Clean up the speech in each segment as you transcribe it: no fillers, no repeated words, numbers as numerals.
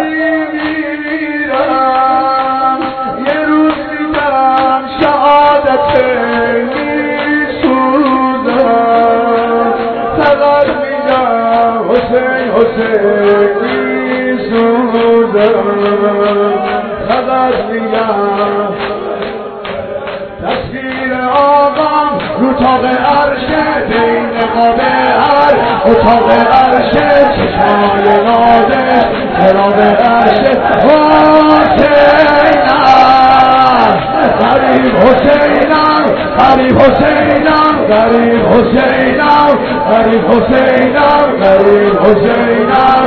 میمیرم یه روز میدم شهادت میسوزم فقط میگم حسین حسین میسوزم فقط میگم تصویر آقام رو تاق عرشه بین قاب هر اتاق عرشه چشمای نازه سراب عرشه حسینم غریب حسینم غریب حسینم غریب حسینم غریب حسینم غریب حسینم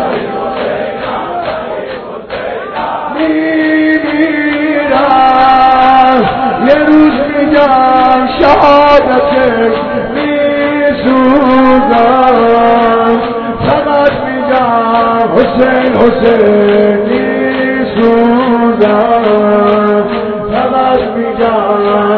میمیرم یه روز میگم شهادتش میسوزم فقط میگم حسین حسین میسوزم فقط میگم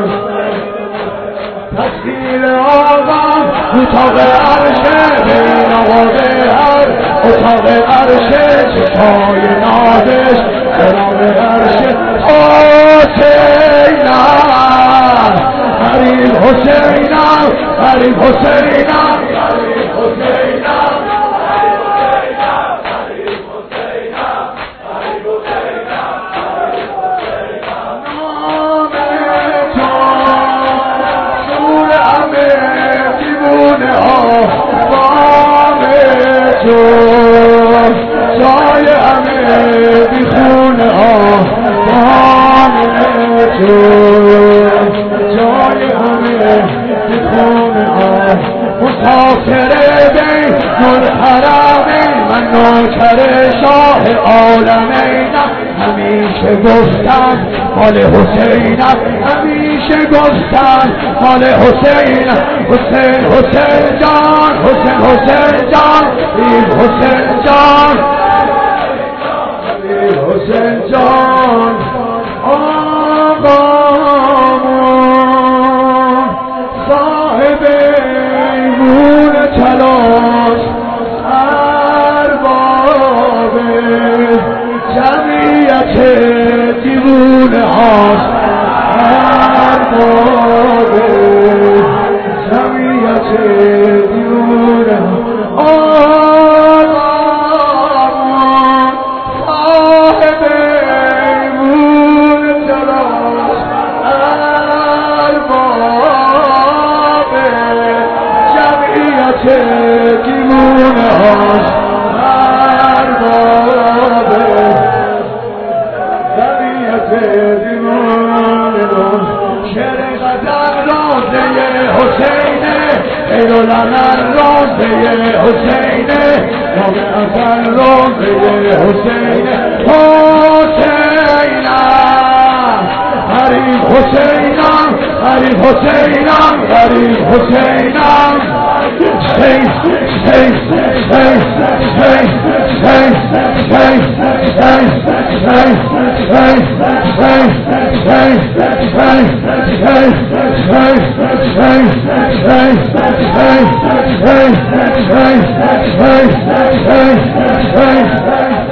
تصویر آقام اتاق عرشه بین آقاب هر اتاق عرشه چشای نازش سراب عرشه حسینم غریب حسینم غریب حسینم غریب حسینم جای همه بیخونه جای همه بیخونه مسافره بین نور حرمین من نوکر شاه عالمینم همیشه گفتن مال حسینم همیشه گفتن مال حسینم حسین حسین جان حسین حسین جان حسین جان حسین جان آقامون صاحب ایمون تلاش ارباب جمعیت دیوونه هاست ارباب جمعیت دیوونه دیوونه هاست ارباب طبیعت دیوونه هاست شعر غزل رازه حسینه خیر العمل رازه حسینه نام اصل رازه حسینه حسینم غریب حسینم غریب حسینم غریب حسینم Hey